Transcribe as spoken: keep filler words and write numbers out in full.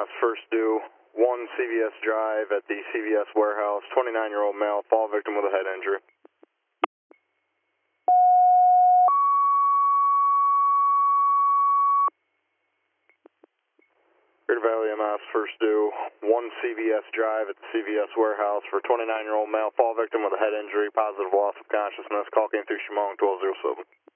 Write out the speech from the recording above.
M S first due, one C V S Drive at the C V S warehouse, twenty-nine-year-old male, fall victim with a head injury. Greater Valley M S first due, one C V S Drive at the C V S warehouse for twenty-nine-year-old male, fall victim with a head injury, positive loss of consciousness. Call came through Shimon twelve oh seven.